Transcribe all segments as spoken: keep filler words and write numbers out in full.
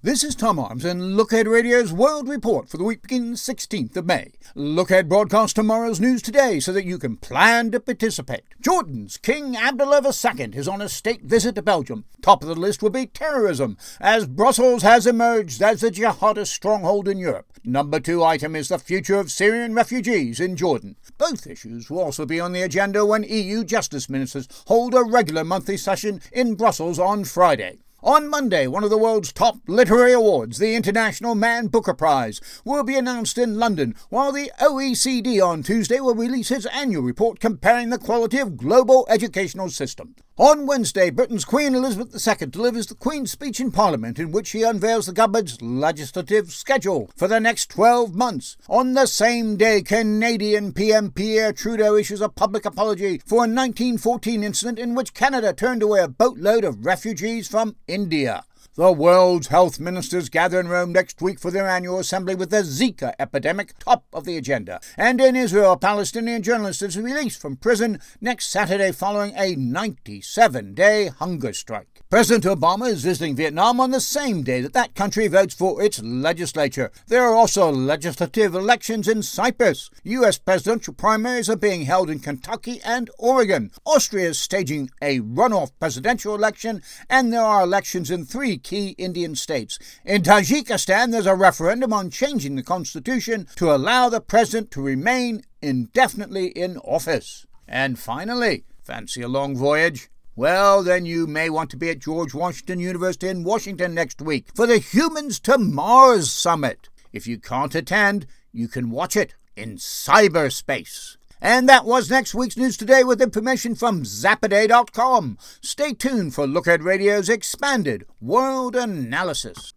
This is Tom Arms and Lookhead Radio's World Report for the week beginning sixteenth of May. Lookhead broadcasts tomorrow's news today so that you can plan to participate. Jordan's King Abdullah the Second is on a state visit to Belgium. Top of the list will be terrorism, as Brussels has emerged as the jihadist stronghold in Europe. Number two item is the future of Syrian refugees in Jordan. Both issues will also be on the agenda when E U justice ministers hold a regular monthly session in Brussels on Friday. On Monday, one of the world's top literary awards, the International Man Booker Prize, will be announced in London, while the O E C D on Tuesday will release its annual report comparing the quality of global educational system. On Wednesday, Britain's Queen Elizabeth the Second delivers the Queen's speech in Parliament, in which she unveils the government's legislative schedule for the next twelve months. On the same day, Canadian P M Pierre Trudeau issues a public apology for a nineteen fourteen incident in which Canada turned away a boatload of refugees from India. The world's health ministers gather in Rome next week for their annual assembly with the Zika epidemic top of the agenda. And in Israel, a Palestinian journalist is released from prison next Saturday following a ninety-seven day hunger strike. President Obama is visiting Vietnam on the same day that that country votes for its legislature. There are also legislative elections in Cyprus. U S presidential primaries are being held in Kentucky and Oregon. Austria is staging a runoff presidential election, and there are elections in three key Indian states. In Tajikistan, there's a referendum on changing the constitution to allow the president to remain indefinitely in office. And finally, fancy a long voyage? Well, then you may want to be at George Washington University in Washington next week for the Humans to Mars Summit. If you can't attend, you can watch it in cyberspace. And that was next week's News Today with information from Zapaday dot com. Stay tuned for Lookhead Radio's expanded world analysis.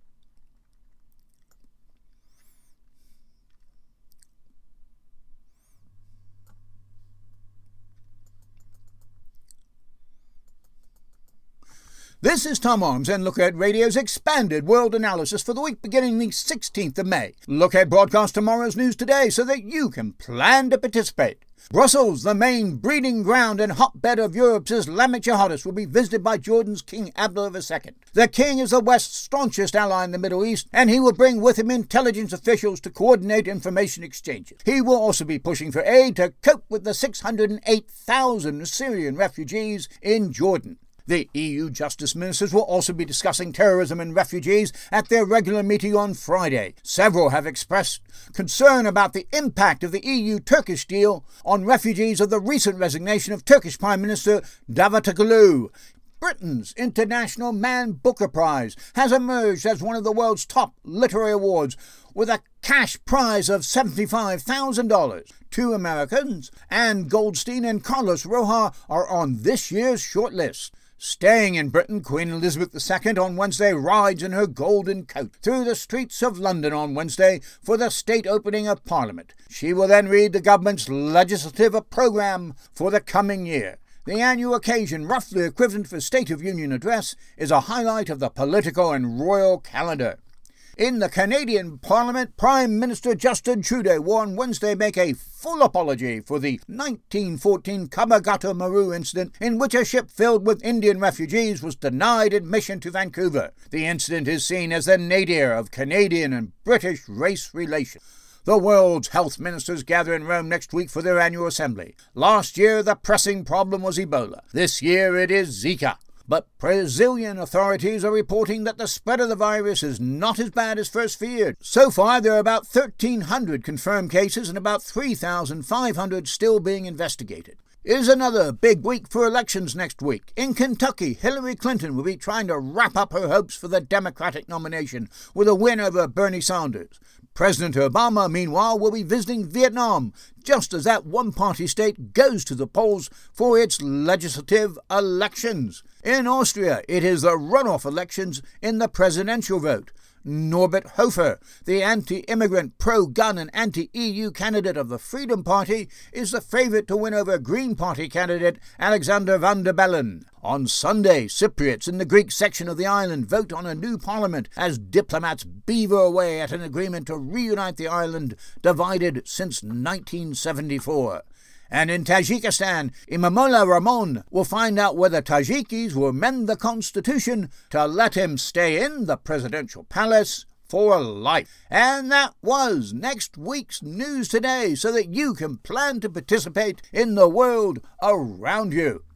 This is Tom Arms and Lookhead Radio's expanded world analysis for the week beginning the sixteenth of May. Lookhead broadcasts tomorrow's news today so that you can plan to participate. Brussels, the main breeding ground and hotbed of Europe's Islamic jihadists, will be visited by Jordan's King Abdullah the Second. The king is the West's staunchest ally in the Middle East, and he will bring with him intelligence officials to coordinate information exchanges. He will also be pushing for aid to cope with the six hundred eight thousand Syrian refugees in Jordan. The E U justice ministers will also be discussing terrorism and refugees at their regular meeting on Friday. Several have expressed concern about the impact of the E U-Turkish deal on refugees of the recent resignation of Turkish Prime Minister Davutoglu. Britain's International Man Booker Prize has emerged as one of the world's top literary awards, with a cash prize of seventy-five thousand dollars. Two Americans, Anne Goldstein and Carlos Roja, are on this year's shortlist. Staying in Britain, Queen Elizabeth the Second on Wednesday rides in her golden coat through the streets of London on Wednesday for the state opening of Parliament. She will then read the government's legislative programme for the coming year. The annual occasion, roughly equivalent for State of Union address, is a highlight of the political and royal calendar. In the Canadian Parliament, Prime Minister Justin Trudeau will on Wednesday make a full apology for the nineteen fourteen Kabagato Maru incident, in which a ship filled with Indian refugees was denied admission to Vancouver. The incident is seen as the nadir of Canadian and British race relations. The world's health ministers gather in Rome next week for their annual assembly. Last year, the pressing problem was Ebola. This year, it is Zika. But Brazilian authorities are reporting that the spread of the virus is not as bad as first feared. So far, there are about thirteen hundred confirmed cases and about three thousand five hundred still being investigated. It is another big week for elections next week. In Kentucky, Hillary Clinton will be trying to wrap up her hopes for the Democratic nomination with a win over Bernie Sanders. President Obama, meanwhile, will be visiting Vietnam, just as that one-party state goes to the polls for its legislative elections. In Austria, it is the runoff elections in the presidential vote. Norbert Hofer, the anti-immigrant, pro-gun and anti-E U candidate of the Freedom Party, is the favourite to win over Green Party candidate Alexander Van der Bellen. On Sunday, Cypriots in the Greek section of the island vote on a new parliament as diplomats beaver away at an agreement to reunite the island, divided since nineteen seventy-four. And in Tajikistan, Emomali Rahmon will find out whether Tajikis will amend the constitution to let him stay in the presidential palace for life. And that was next week's News Today, so that you can plan to participate in the world around you.